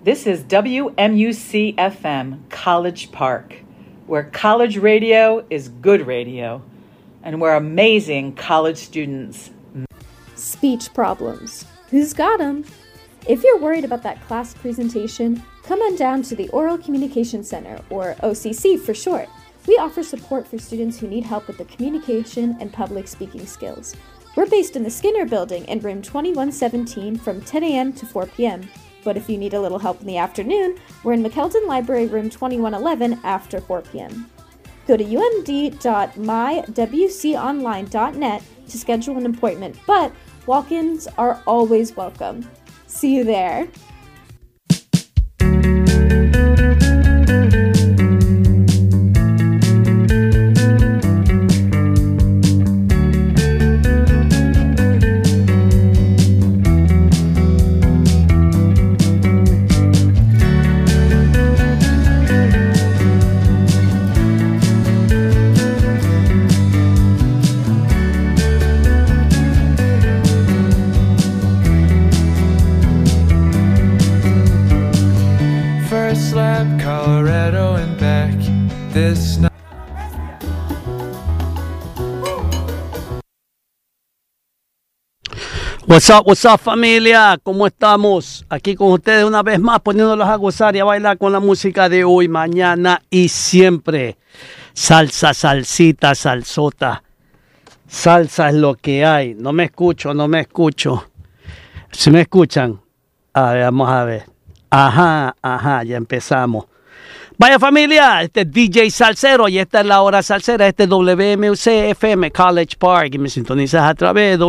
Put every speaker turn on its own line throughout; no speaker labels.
This is WMUC FM College Park, where college radio is good radio, and where amazing college students.
Speech problems. Who's got 'em? If you're worried about that class presentation, come on down to the Oral Communication Center, or OCC for short. We offer support for students who need help with the communication and public speaking skills. We're based in the Skinner Building in room 2117 from 10 a.m. to 4 p.m. But if you need a little help in the afternoon, we're in McKeldin Library room 2111 after 4 p.m. Go to umd.mywconline.net to schedule an appointment, but walk-ins are always welcome. See you there.
What's up, familia? ¿Cómo estamos? Aquí con ustedes una vez más, poniéndolos a gozar y a bailar con la música de hoy, mañana y siempre. Salsa, salsita, salsota. Salsa es lo que hay. No me escucho. ¿Sí me escuchan? A ver, vamos a ver. Ajá, ya empezamos. Vaya familia, este es DJ Salsero y esta es la hora salsera, este es WMUC FM College Park y me sintonizas a través de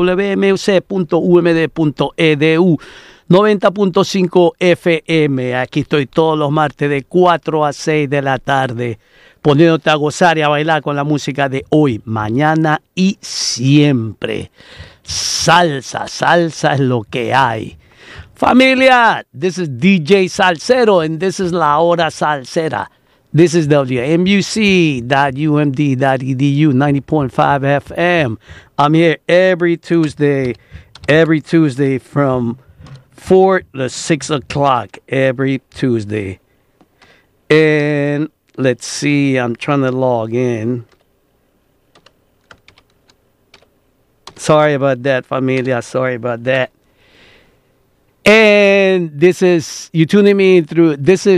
wmuc.umd.edu 90.5 FM. Aquí estoy todos los martes de 4 a 6 de la tarde poniéndote a gozar y a bailar con la música de hoy, mañana y siempre. Salsa es lo que hay. Familia, this is DJ Salsero, and this is La Hora Salsera. This is WMUC.umd.edu, 90.5 FM. I'm here every Tuesday from 4 to 6 o'clock, every Tuesday. And let's see, I'm trying to log in. Sorry about that, familia, And this is you tuning in through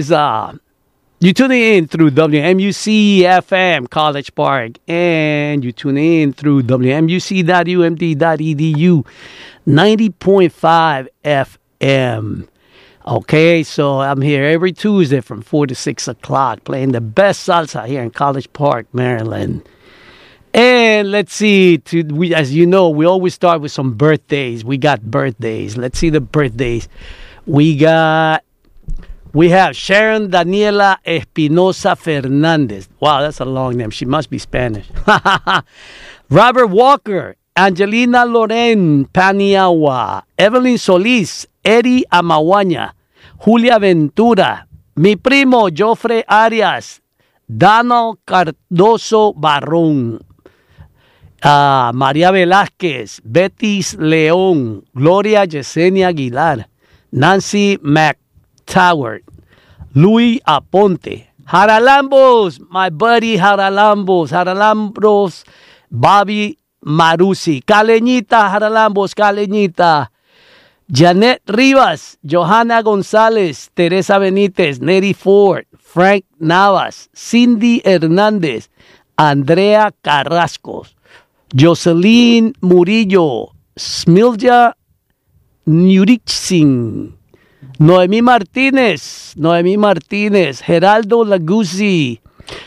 WMUC FM College Park, and you tune in through WMUC.umd.edu 90.5 FM. Okay, so I'm here every Tuesday from 4 to 6 o'clock playing the best salsa here in College Park, Maryland. And let's see, as you know, we always start with some birthdays. We got birthdays. Let's see the birthdays. We have Sharon Daniela Espinosa Fernandez. Wow, that's a long name. She must be Spanish. Robert Walker, Angelina Loren Paniagua, Evelyn Solis, Eddie Amaguaña, Julia Ventura, mi primo Joffre Arias, Donald Cardoso Barrón, María Velázquez, Betis León, Gloria Yesenia Aguilar, Nancy McTowert, Luis Aponte, Jaralambos, my buddy Jaralambos, Bobby Marusi, Caleñita, Jaralambos, Caleñita, Janet Rivas, Johanna González, Teresa Benítez, Neri Ford, Frank Navas, Cindy Hernández, Andrea Carrasco, Jocelyn Murillo, Smilja Nurixin, Noemí Martínez, Geraldo Laguzzi,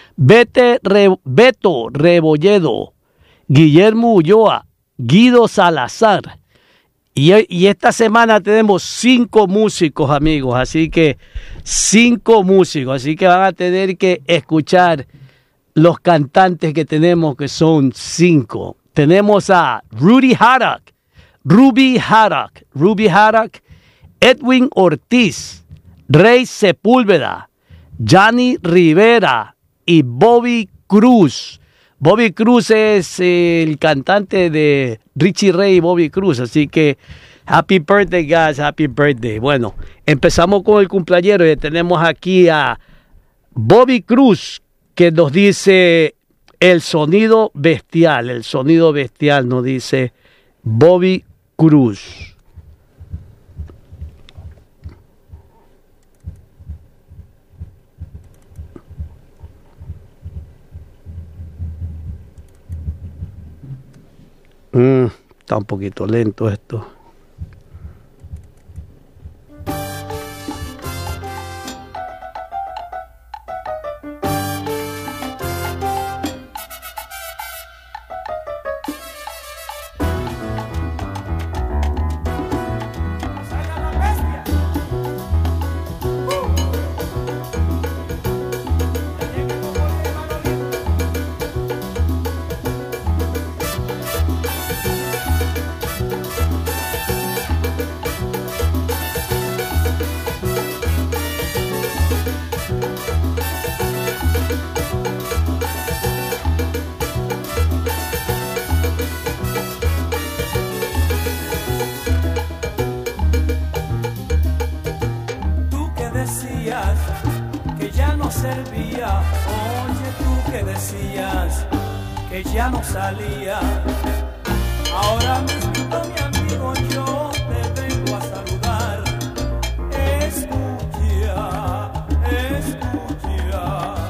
Beto Rebolledo, Guillermo Ulloa, Guido Salazar. Y esta semana tenemos 5 músicos, amigos, así que 5 músicos, así que van a tener que escuchar los cantantes que tenemos, que son 5. Tenemos a Ruby Haddock, Edwin Ortiz, Rey Sepúlveda, Johnny Rivera y Bobby Cruz. Bobby Cruz es el cantante de Richie Ray y Bobby Cruz, así que Happy birthday, guys. Happy birthday. Bueno, empezamos con el cumpleañero y tenemos aquí a Bobby Cruz, que nos dice el sonido bestial. El sonido bestial nos dice Bobby Cruz. Está un poquito lento esto.
Que ya no servía, oye tú que decías que ya no salía. Ahora mismo mi amigo yo te vengo a saludar. Escucha, escucha.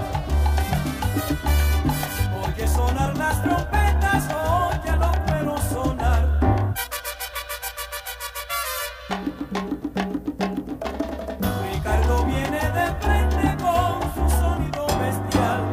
Oye sonar las trompetas, oye lo quiero sonar. Ricardo viene de frente con su sonido bestial.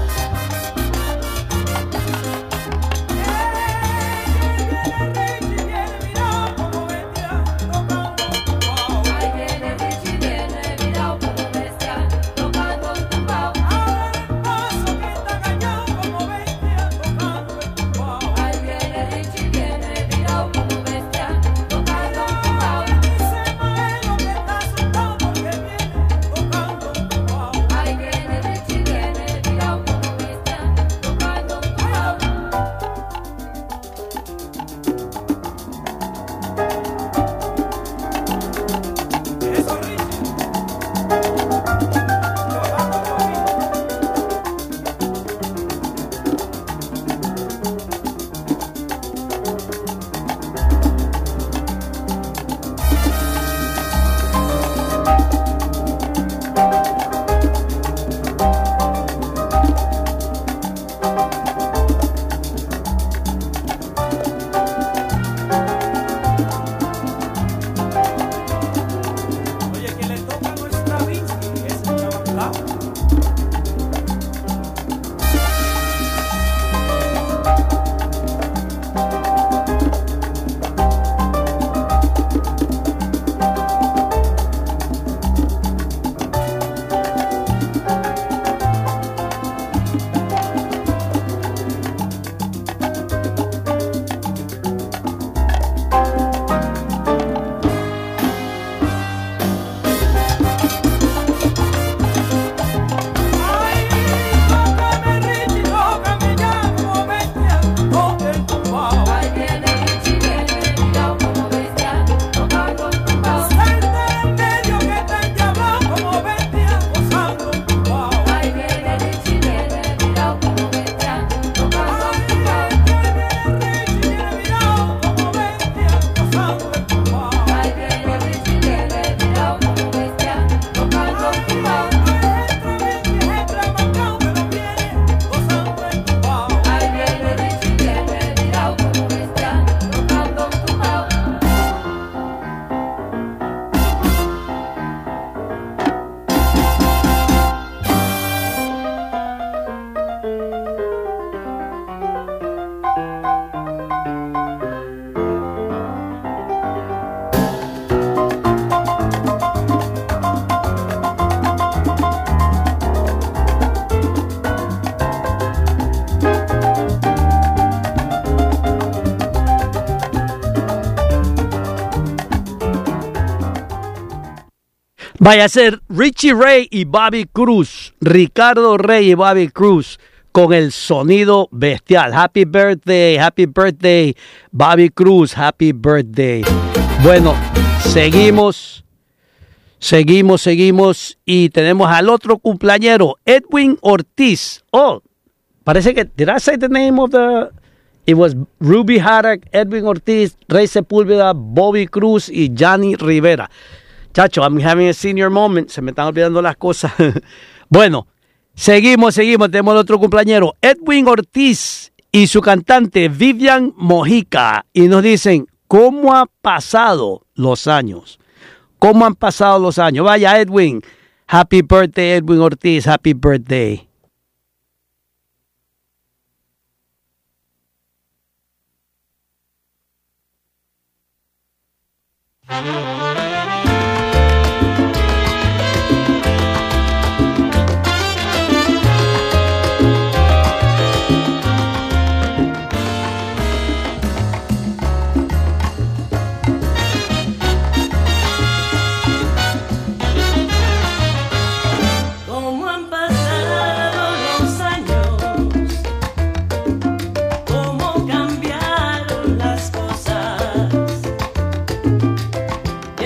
Viene Richie, mira como bestia, tocando un tumbao. Ahí viene Richie, mira como bestia, tocando un tumbao. Ahora el paso que está cañón como bestia, tocando el tumbao. Ahí viene Richie, mira como bestia, tocando un tumbao. Dice Maelo que está asustado porque viene tocando un tumbao. Ahí viene Richie, mira como bestia, tocando un tumbao. Eso Richie, trabajando bonito. Oye, que le toca no es Stravinsky, es Chabacao. Ay, tócame Richie, tócame ya como bestia, toca el tumbao. Ahí viene Richie, mira como bestia, tocando el tumbao. Salta en medio que está endiablado como bestia, gozando el tumbao. Ahí viene Richie, mira como bestia, tocando el tumbao. Ahí viene Richie, mira como bestia, gozando el tumbao. Ahí viene Richie, mira como bestia, tocando el tumbao. Entra marcado que no viene, gozando el tumbao. Ahí viene Richie, mira como bestia, tocando el tumbao.
Vaya a ser Richie Ray y Bobby Cruz. Ricardo Rey y Bobby Cruz con el sonido bestial. Happy birthday, Bobby Cruz. Happy birthday. Bueno, seguimos y tenemos al otro cumpleañero, Edwin Ortiz. Oh, parece que, did I say the name of the... It was Ruby Haddock, Edwin Ortiz, Rey Sepúlveda, Bobby Cruz y Johnny Rivera. Chacho, I'm having a senior moment. Se me están olvidando las cosas. Bueno, seguimos. Tenemos el otro cumpleañero, Edwin Ortiz y su cantante Vivian Mojica. Y nos dicen, ¿cómo han pasado los años? ¿Cómo han pasado los años? Vaya, Edwin. Happy birthday, Edwin Ortiz. Happy birthday.
¿Cómo han pasado los años? ¿Cómo cambiaron las cosas?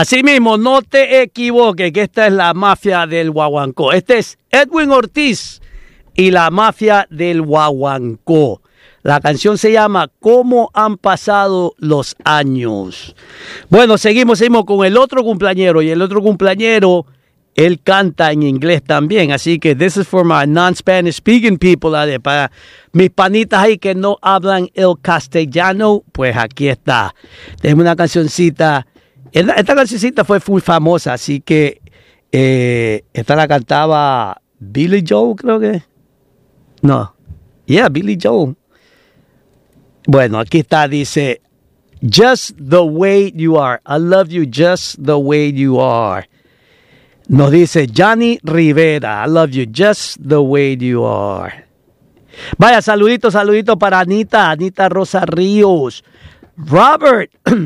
Así mismo, no te equivoques, que esta es la mafia del guaguancó. Este es Edwin Ortiz y la mafia del guaguancó. La canción se llama ¿Cómo han pasado los años? Bueno, seguimos con el otro cumpleañero. Y el otro cumpleañero, él canta en inglés también. Así que this is for my non-Spanish speaking people. Para mis panitas ahí que no hablan el castellano, pues aquí está. Tenemos una cancioncita. Esta cancioncita fue muy famosa. Así que esta la cantaba Billy Joel, creo que. No. Yeah, Billy Joel. Bueno, aquí está, dice, Just the way you are. I love you just the way you are. Nos dice Johnny Rivera. I love you just the way you are. Vaya, saludito para Anita Rosa Ríos. Robert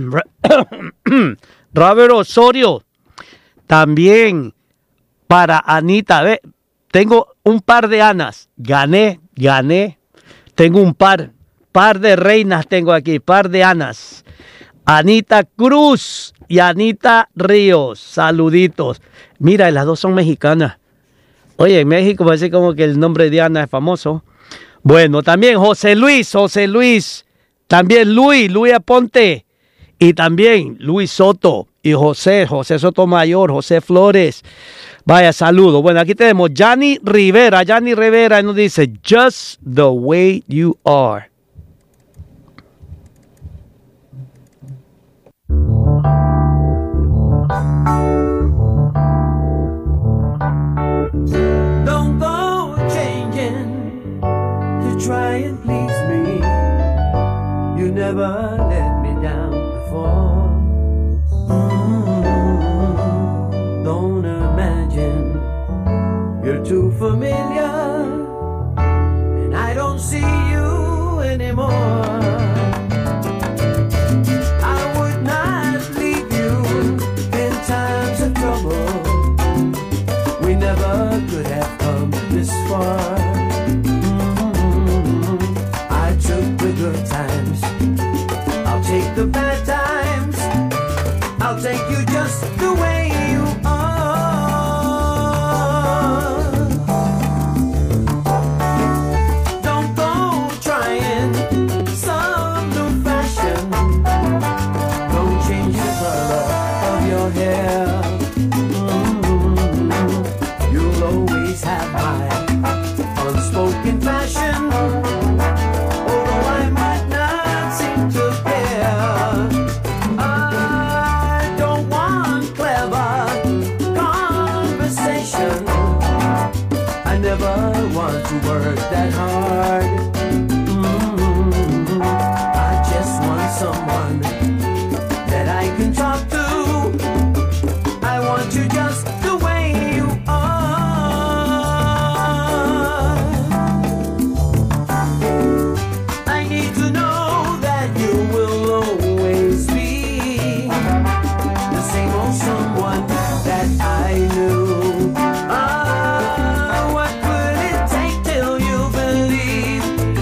Osorio. También para Anita. Ve, tengo un par de Anas. Gané. Tengo un par de reinas tengo aquí, par de Anas. Anita Cruz y Anita Ríos. Saluditos. Mira, las dos son mexicanas. Oye, en México parece como que el nombre de Ana es famoso. Bueno, también José Luis. También Luis Aponte. Y también Luis Soto. Y José Sotomayor, José Flores. Vaya, saludo. Bueno, aquí tenemos Johnny Rivera. Y nos dice, Just the way you are.
Don't go changing to try and please me. You never let me down before. Don't imagine you're too familiar and I don't see you anymore. I would not leave you in times of trouble. We never could have come this far. I took the good times, I'll take the bad times. I'll take you just the way you are. Don't go trying some new fashion. Don't change the color of your hair. You'll always have my unspoken passion. Although I might not seem to care. I don't want clever conversation. I never want to work that hard. I just want someone that I can talk to. I want you just the way you are. I need to know that you will always be the same old someone that I knew. What will it take till you believe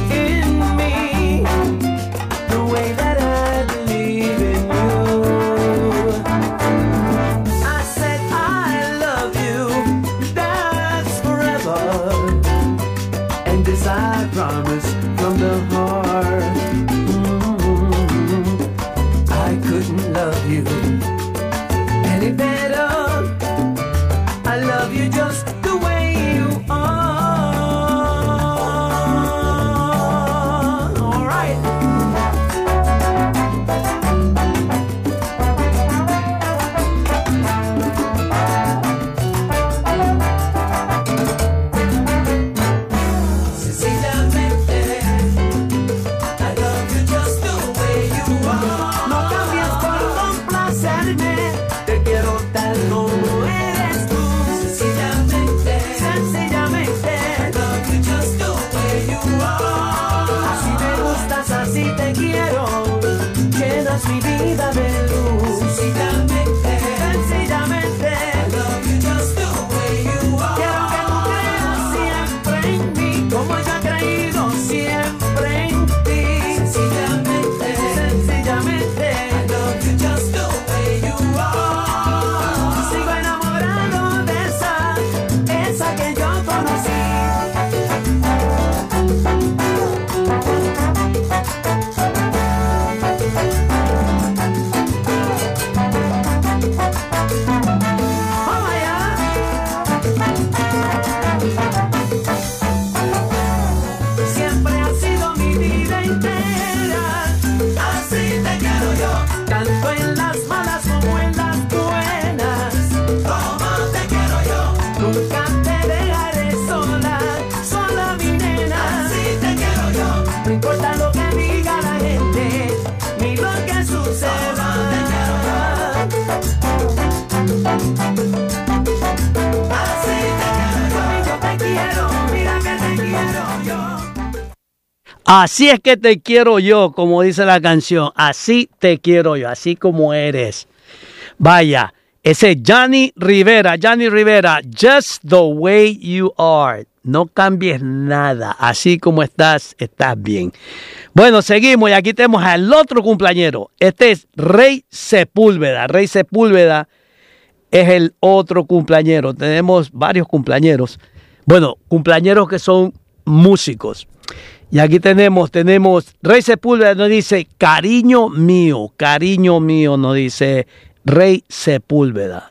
Así es que te quiero yo, como dice la canción. Así te quiero yo, así como eres. Vaya, ese Johnny Rivera, just the way you are. No cambies nada, así como estás, estás bien. Bueno, seguimos y aquí tenemos al otro cumpleañero. Este es Rey Sepúlveda. Rey Sepúlveda es el otro cumpleañero. Tenemos varios cumpleañeros. Bueno, cumpleañeros que son músicos. Y aquí tenemos Rey Sepúlveda, nos dice cariño mío, nos dice Rey Sepúlveda.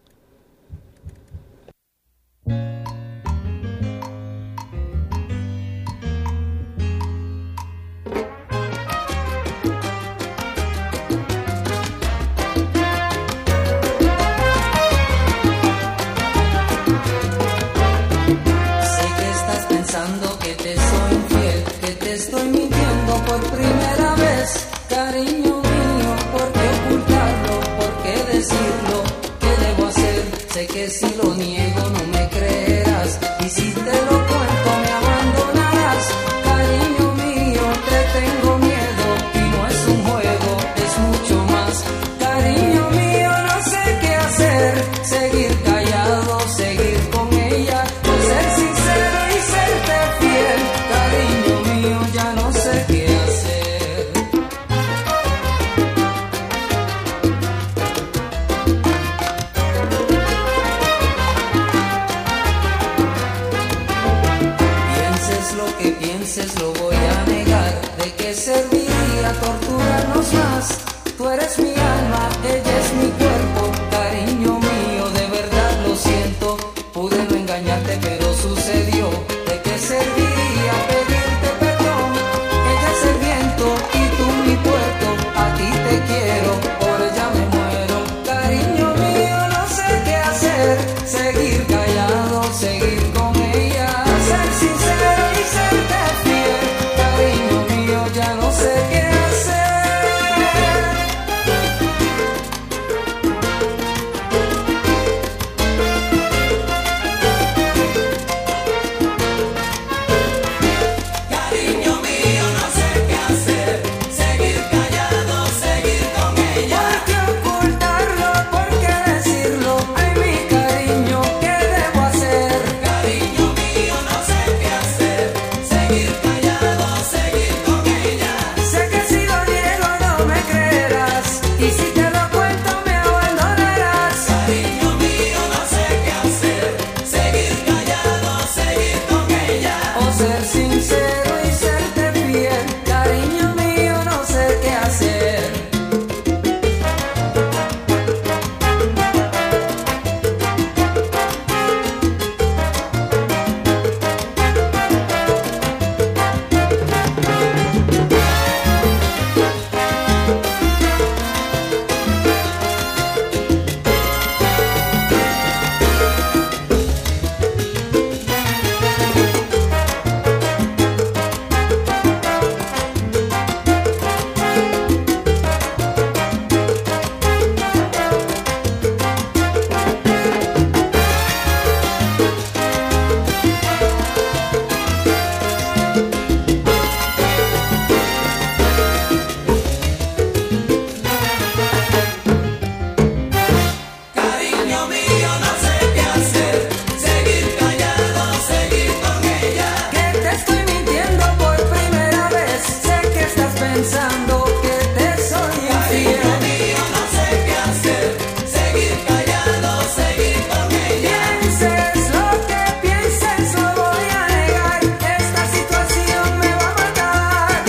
Estoy mintiendo por primera vez, cariño mío, ¿por qué ocultarlo? ¿Por qué decirlo? ¿Qué debo hacer? Sé que si lo niego no me creerás, y si te lo cuento me abandonarás. Cariño mío, te tengo miedo, y no es un juego, es mucho más. Cariño mío, no sé qué hacer, seguir callado, seguir con ella, no ser sincero y serte fiel. Cariño mío, ya no sé qué hacer. Pienses lo que pienses, lo voy a negar. ¿De qué serviría torturarnos más? Tú eres mi alma, ella es mi cuerpo. Cariño mío, de verdad lo siento. Pude no engañarte, pero sucedió. ¿De qué serviría pedirte perdón? Ella es el viento y tú mi puerto. A ti te quiero, por ella me muero. Cariño mío, no sé qué hacer. Seguir callado, seguir con ella, ser sincero y serte fiel. Cariño mío, ya no sé qué hacer. Cariño mío, no sé qué hacer. Seguir callado, seguir con ella. ¿Por qué ocultarlo? ¿Por qué decirlo? Ay, mi cariño, ¿qué debo hacer? Cariño mío, no sé qué hacer. Seguir callado, seguir con ella. Sé que si lo niego no me creerás, y si te lo cuento me abandonarás. Cariño mío, no sé qué hacer. Seguir callado, seguir con ella. O ser sincero y serte fiel. Cariño mío, no sé qué hacer. Cariño mío, no sé qué hacer. Seguir callado, seguir con ella. Que te estoy mintiendo por primera vez. Sé que estás pensando que te soy infiel. Cariño mío, no sé qué hacer. Seguir callado, seguir con ella. Pienses lo que pienses, lo voy a negar. Esta situación me va a matar.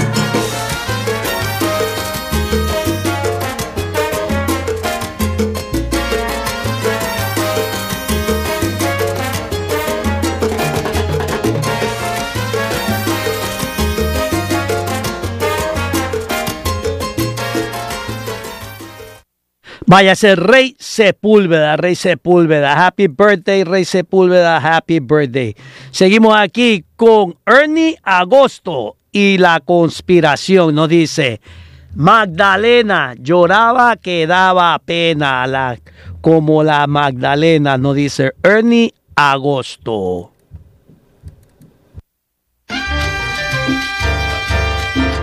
Vaya a ser Rey Sepúlveda. Happy birthday, Rey Sepúlveda, happy birthday. Seguimos aquí con Ernie Agosto y la conspiración. Nos dice, Magdalena lloraba que daba pena, como la Magdalena, nos dice Ernie Agosto.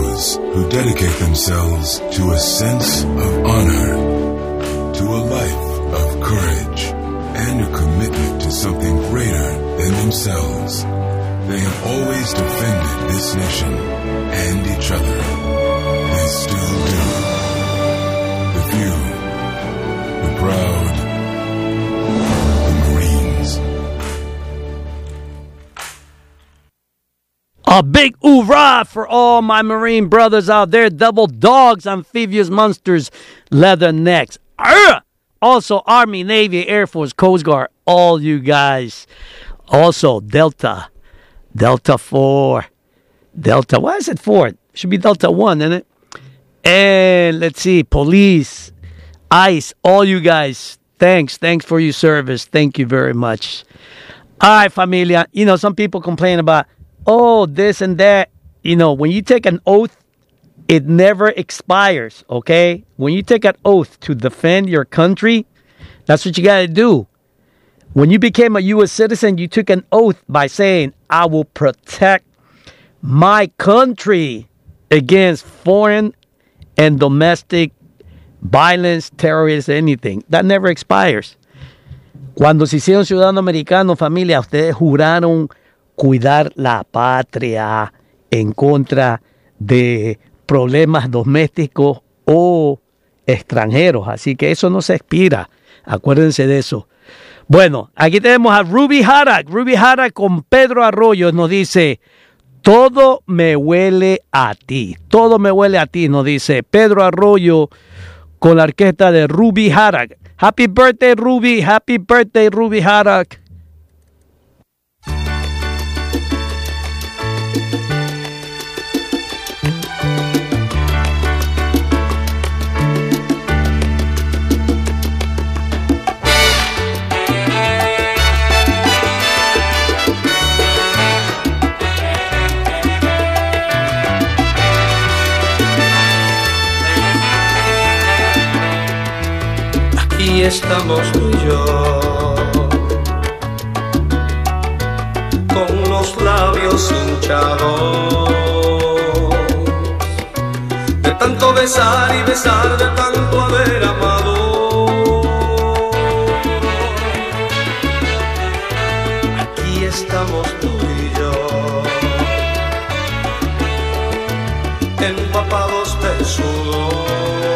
those who dedicate themselves to a sense of honor, to a life of courage, and a commitment to something greater than themselves. They have always defended this nation and each other. They still do. The few, the proud, the Marines.
A big hoorah for all my Marine brothers out there. Double dogs, amphibious monsters, leathernecks. Arrgh! Also, Army, Navy, Air Force, Coast Guard, all you guys. Also, Delta 4. Delta, why is it 4? It should be Delta 1, isn't it? And let's see, police, ICE, all you guys. Thanks for your service. Thank you very much. All right, familia. You know, some people complain about, oh, this and that. You know, when you take an oath, it never expires, okay? When you take an oath to defend your country, that's what you got to do. When you became a U.S. citizen, you took an oath by saying, I will protect my country against foreign and domestic violence, terrorism, anything. That never expires. Cuando se hicieron ciudadanos americanos, familia, ustedes juraron cuidar la patria en contra de problemas domésticos o extranjeros. Así que eso no se expira. Acuérdense de eso. Bueno, aquí tenemos a Ruby Harak. Ruby Harak con Pedro Arroyo nos dice, todo me huele a ti. Todo me huele a ti, nos dice Pedro Arroyo con la orquesta de Ruby Harak. Happy birthday, Ruby. Happy birthday, Ruby Harak.
Aquí estamos tú y yo, con los labios hinchados, de tanto besar y besar, de tanto haber amado. Aquí estamos tú y yo, empapados del sudor,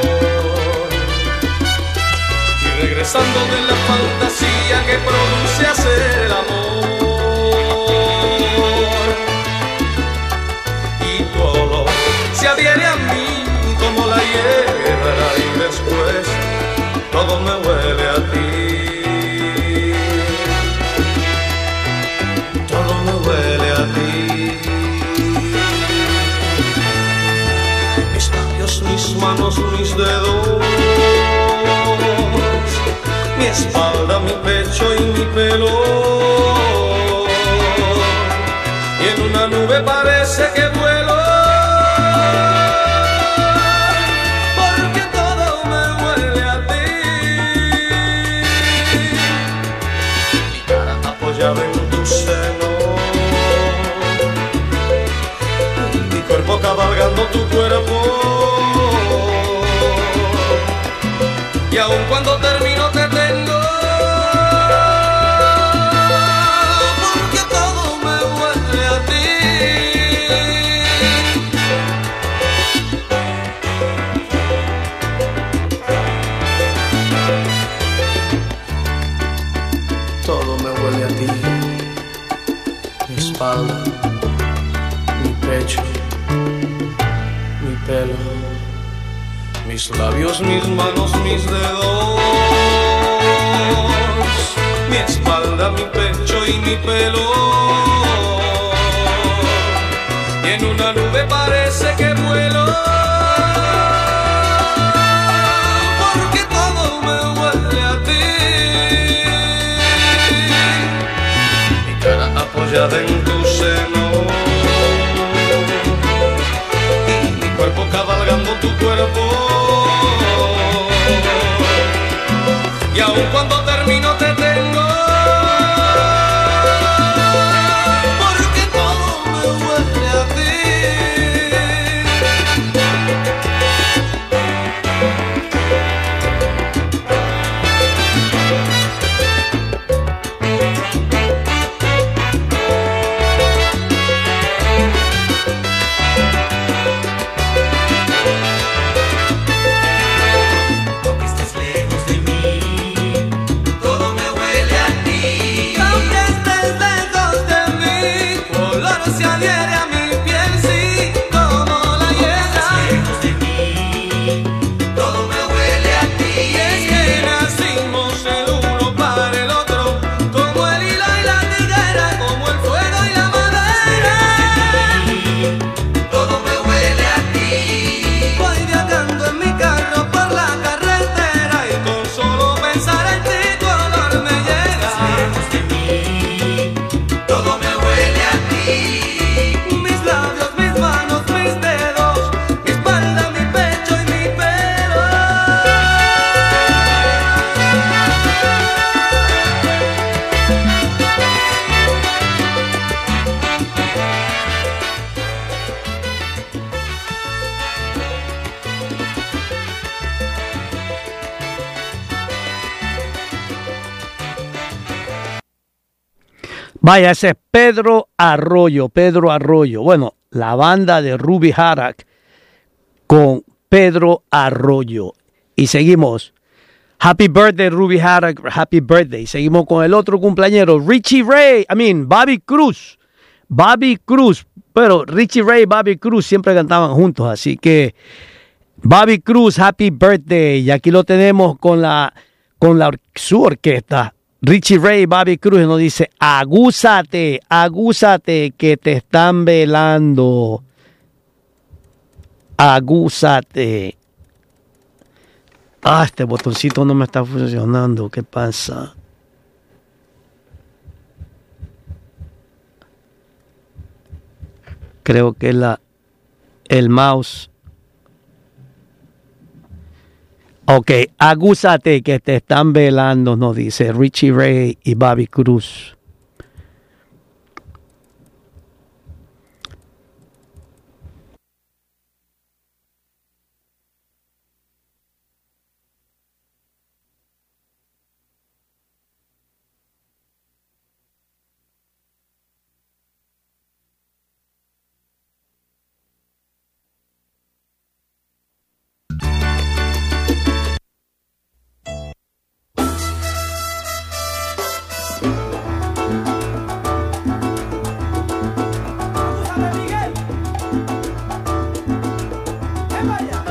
regresando de la fantasía que produce hacer el amor. Y todo se adhiere a mí como la hierba y después todo me huele a ti. Todo me huele a ti. Mis labios, mis manos, mis dedos, mi espalda, mi pecho y mi pelo, y en una nube parece que vuelo, porque todo me huele a ti. Mi cara apoyada en tu seno, mi cuerpo cabalgando tu cuerpo, y aun cuando termino te tengo, porque todo me huele a ti. Todo me huele a ti. Mi espalda, mi pecho, mi pelo, mis labios, mis manos, mis dedos, mi espalda, mi pecho y mi pelo, y en una nube parece que vuelo, porque todo me huele a ti. Mi cara apoyada en tu seno, y mi cuerpo cabalgando tu cuerpo, y aun cuando termino te tengo, porque todo me huele a ti.
Vaya, ese es Pedro Arroyo, Pedro Arroyo. Bueno, la banda de Ruby Harak con Pedro Arroyo. Y seguimos. Happy birthday, Ruby Harak, happy birthday. Seguimos con el otro cumpleañero, Richie Ray, Bobby Cruz. Bobby Cruz, pero Richie Ray y Bobby Cruz siempre cantaban juntos, así que Bobby Cruz, happy birthday. Y aquí lo tenemos con su orquesta. Richie Ray y Bobby Cruz nos dice, agúzate, agúzate que te están velando. Agúzate. Ah, este botoncito no me está funcionando. ¿Qué pasa? Creo que el mouse. Ok, agúzate que te están velando, nos dice Richie Ray y Bobby Cruz.
Agúzate, Miguel. ¡Ven para allá!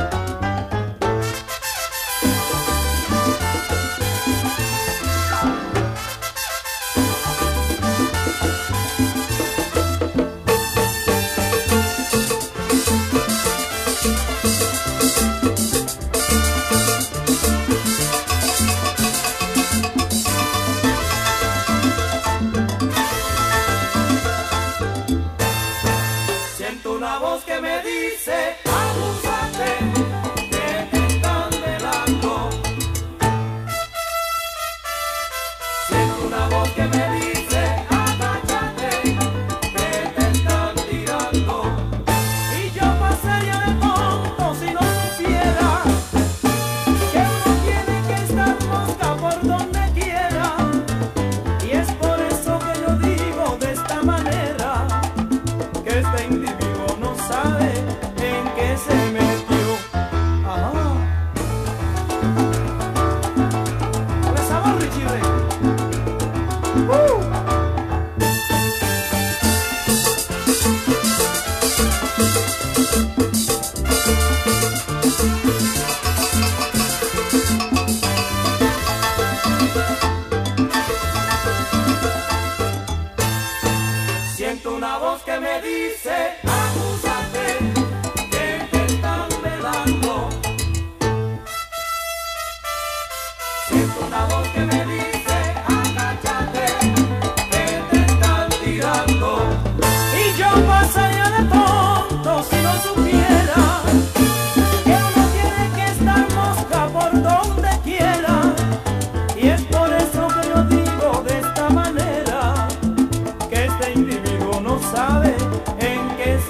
Siento una voz que me dice, agúzate, que te están velando. Siento una voz que me dice, agáchate, que te están tirando. Y yo pasaría de tonto si no supiera que uno tiene que estar mosca por donde quiera. Y es por eso que yo digo de esta manera, que este individuo no sabe en qué se metió. Ajá. Con esa voz, Richie Ray. Siento una voz que me dice, agúzate, que te están velando. Siento una voz que me dice, agáchate, que te están tirando. Y yo pasaría de tonto si no supiera que uno tiene que estar mosca por donde quiera. Y es por eso que yo digo de esta manera, que este individuo no sabe en qué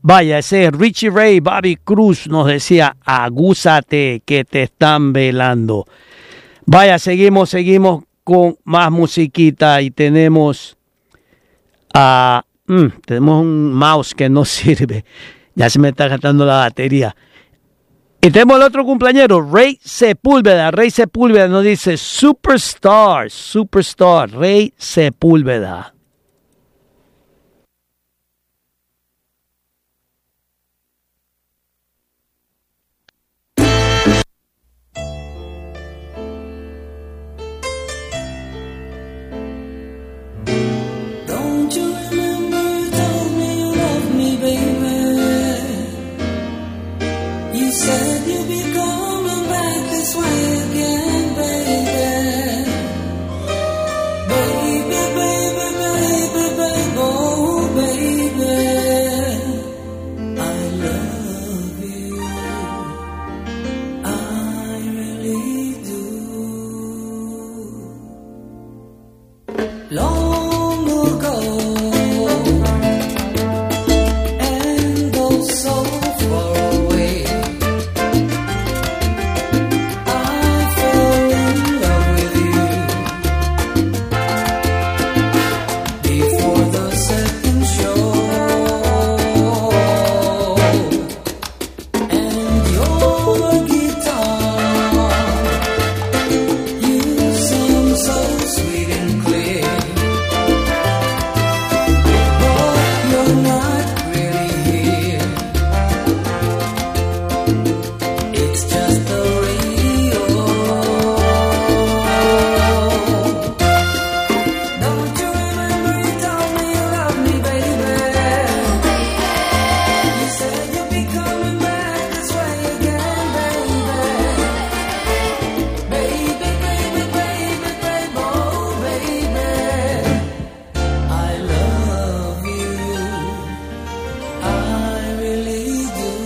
Vaya, ese Richie Ray, Bobby Cruz nos decía, agúzate que te están velando. Vaya, seguimos con más musiquita y tenemos tenemos un mouse que no sirve. Ya se me está gastando la batería. Y tenemos el otro cumpleañero, Ray Sepúlveda. Ray Sepúlveda nos dice Superstar, Ray Sepúlveda.
Don't you remember you told me you loved me, baby? You said you'd be coming back this way again, baby. Baby, baby, baby, baby, oh baby, I love you, I really do. Long ago, and though so far away, I fell in love with you before the second show, and your guitar, you sing so sweet and clear. You're not really here. It's just the radio. Don't you remember you told me you loved me, baby? You said you'd be coming back this way again, baby. Baby, baby, baby, baby, oh baby, I love you, I really do.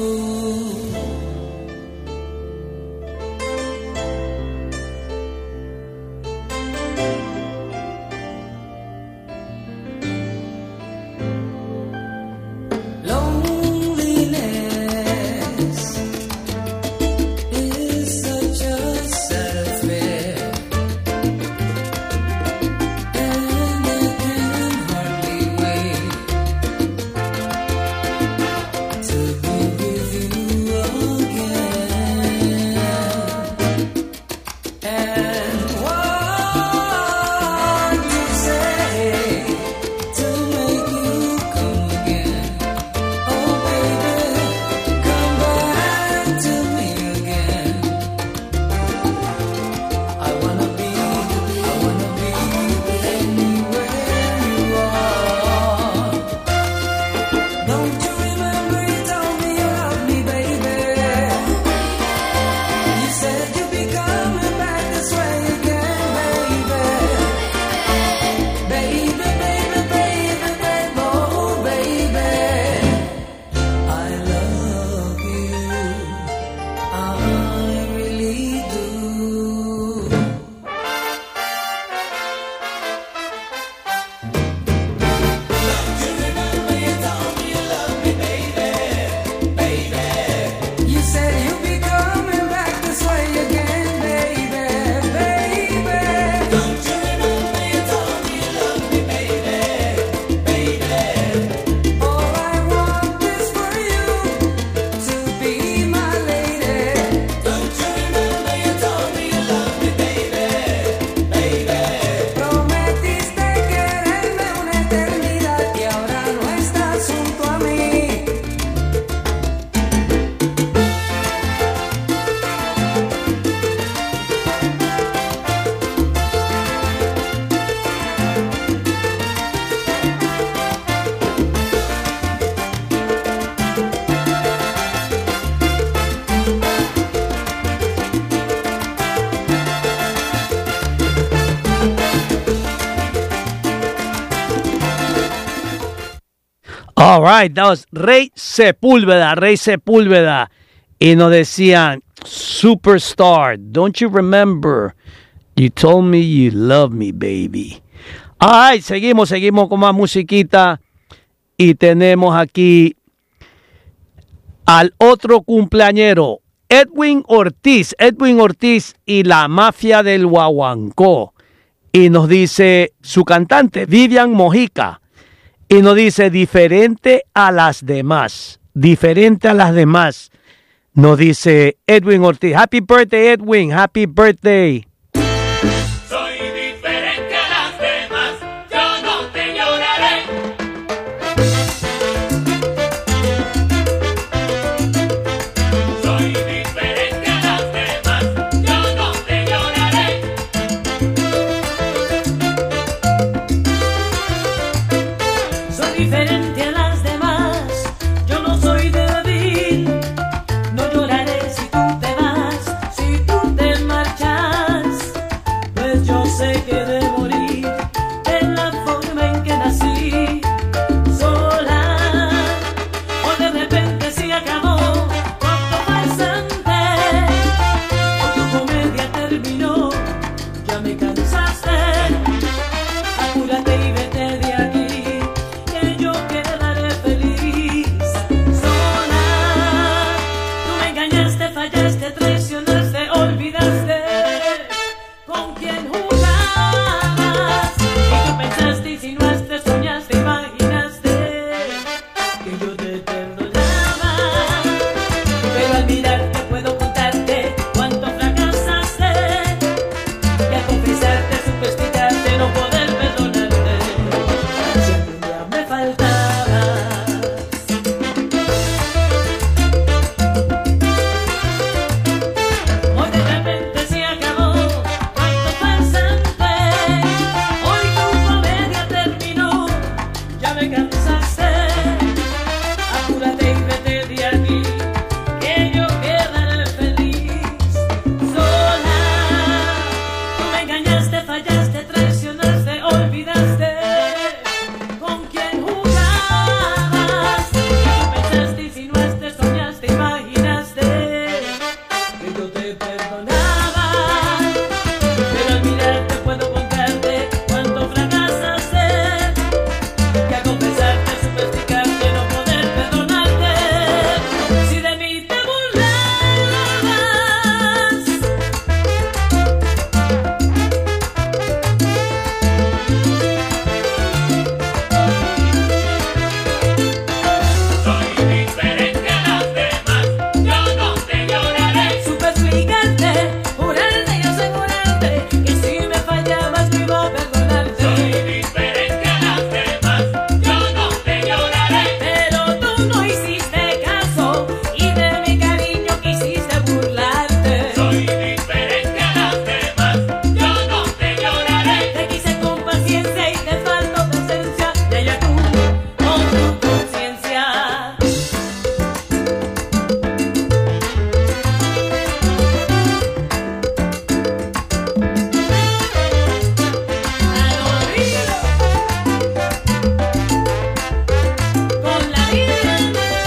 Loneliness is such a sad affair, and I can hardly wait to be with you again. And what to say to make you come again? Oh baby, come back to me again. I wanna be anywhere you are. Don't you remember you told me you loved me, baby? You said you'd be coming back this way again, baby. Baby, baby, baby, baby, oh baby, I love you, I really do. You said you'd be coming back this way again, baby, baby. Don't you remember you told me you loved me, baby, baby. All I want is for you to be my lady. Don't you remember you told me you loved me, baby, baby. Prometiste quererme una eternidad y ahora no estás junto a mí.
All right, that was Ray Sepúlveda. Y nos decían, Superstar, don't you remember? You told me you love me, baby. All right, seguimos con más musiquita. Y tenemos aquí al otro cumpleañero, Edwin Ortiz y la mafia del Guaguancó. Y nos dice su cantante, Vivian Mojica. Y nos dice, diferente a las demás. Nos dice Edwin Ortiz. Happy birthday, Edwin. Happy birthday.
Soy diferente a las demás, yo no te lloraré. Soy diferente a las demás, yo no te lloraré.
Soy diferente a las demás, yo no soy débil. No lloraré si tú te vas, si tú te marchas, pues yo sé que de morir en la forma en que nací, sola, o de repente se acabó cuanto farsante, o tu comedia terminó, ya me cansaste, apúrate y vete de aquí, que yo quedaré feliz, sola. Tú me engañaste, fallaste, traicionaste, olvidaste con quién jugabas. Y tú pensaste, insinuaste, soñaste, imaginaste que yo te perdonaba. Pero al mirarte puedo contarte cuánto fracasaste. Y al confesarte, supe explicarte no poder perdonarte. Siempre un día me faltabas. Hoy de repente se acabó cuanto farsante. Hoy tu comedia terminó, ya me cansaste. Apúrate y vete de aquí, que yo quedaré feliz, sola. Tú me engañaste, fallaste, traicionaste, olvidaste con quién jugabas. Y tú pensaste, insinuaste, soñaste, imaginaste que yo te perdonaba. Pero al mirarte puedo contarte cuánto fracasaste. Y al confesarte, supe explicarte no poder perdonarte. Si de mí te burlabas,
Soy diferente a las demás, yo no te lloraré.
supe explicarte, jurarte y asegurarte que si me fallabas no iba a perdonarte.
Soy diferente a las demás, yo no te lloraré.
Pero tú no hiciste caso y de mi cariño quisiste burlarte.
Soy diferente a las demás, yo no te lloraré.
Te quise con paciencia y te faltó decencia. Y allá tú con tu conciencia. Al olvido con la vida.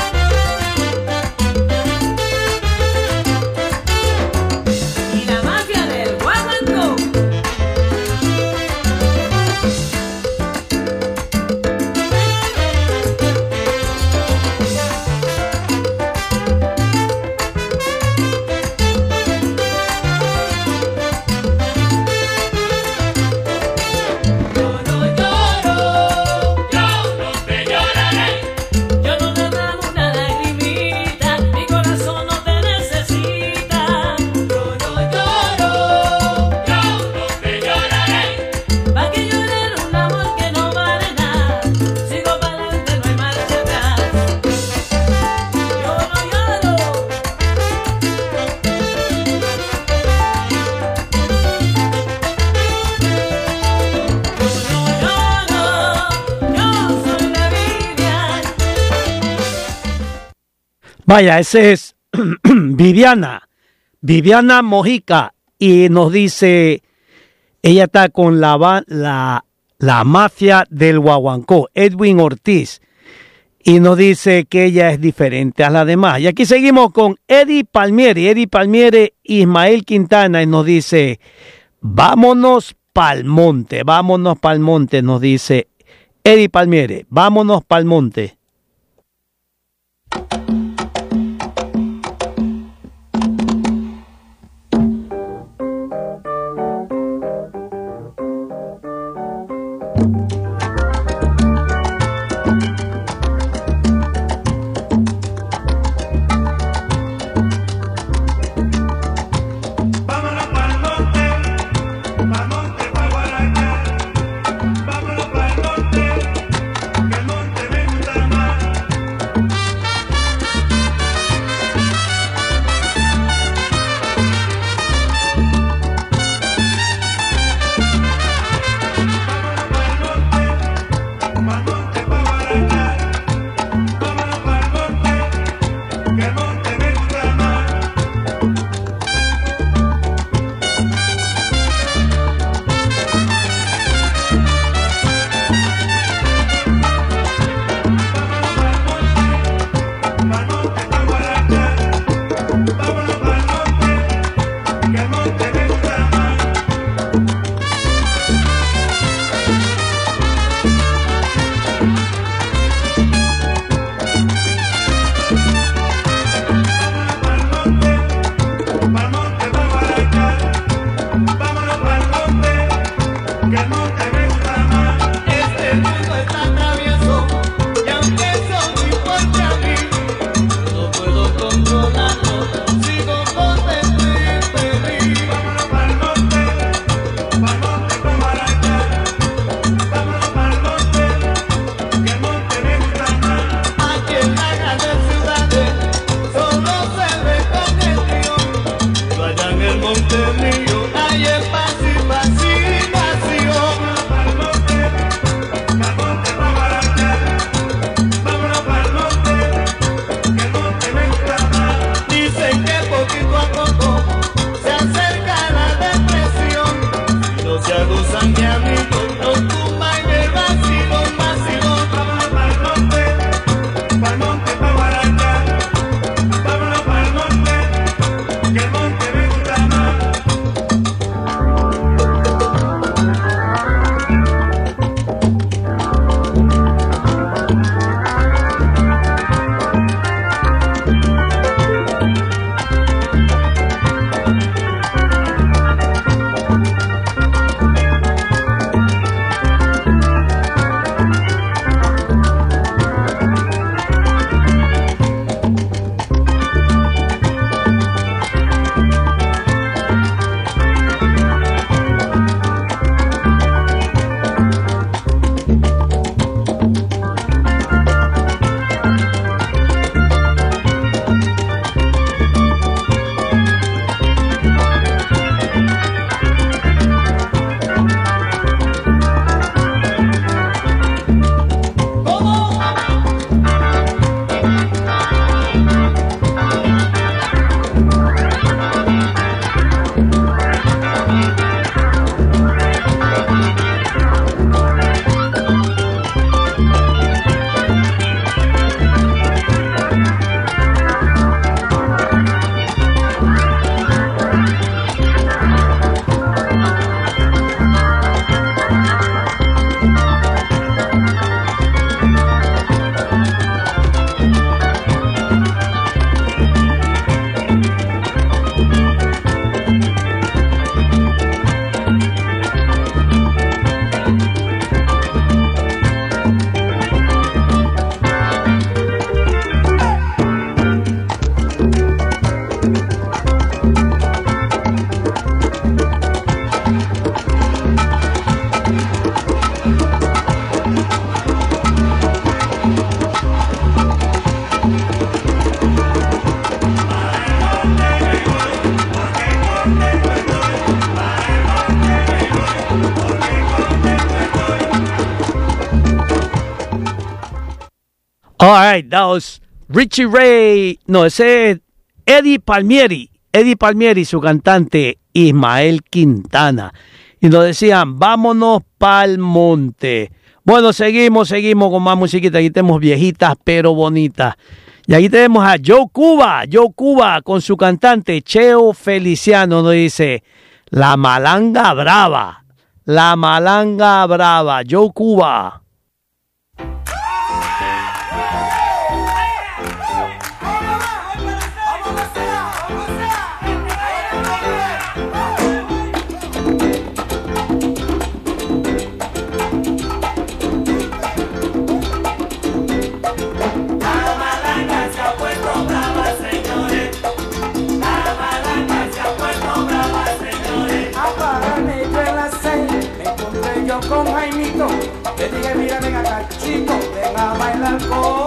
Y la mafia del Guaguancó. Yo no lloro,
Yo no te lloraré.
yo no derramo una lagrimita, mi corazón no te necesita. Yo no lloro,
Yo no te lloraré.
pa' que llorar un amor que no vale nada. Sigo para adelante, no hay marcha atrás. Yo no lloro. Yo soy la Vivian.
Vaya, ese es Viviana Mojica. Y nos dice, ella está con la mafia del Guaguancó, Edwin Ortiz. Y nos dice que ella es diferente a las demás. Y aquí seguimos con Eddie Palmieri, Ismael Quintana. Y nos dice, vámonos pa'l monte, nos dice Eddie Palmieri, vámonos pa'l monte.
monte mío, hay paz y fascinación. Pa'l monte, pa' guarañar. Vámonos pa'l monte, que el monte me gusta más. Dicen que poquito a poco se acerca la depresión. Si no se abusan mi amigo, nos tumba en el vacilón, vacilón. Vámonos pa'l monte, pa' guarañar. Vámonos pa'l monte, que el monte me gusta más.
All right, that was Richie Ray. No, ese es Eddie Palmieri. Eddie Palmieri, su cantante Ismael Quintana. Y nos decían, vámonos pa'l monte. Bueno, seguimos con más musiquita. Aquí tenemos viejitas pero bonitas. Y aquí tenemos a Joe Cuba con su cantante Cheo Feliciano. Nos dice, La Malanga Brava, Joe Cuba.
Con Jaimito, le dije, mira, venga acá, chico, venga a bailar con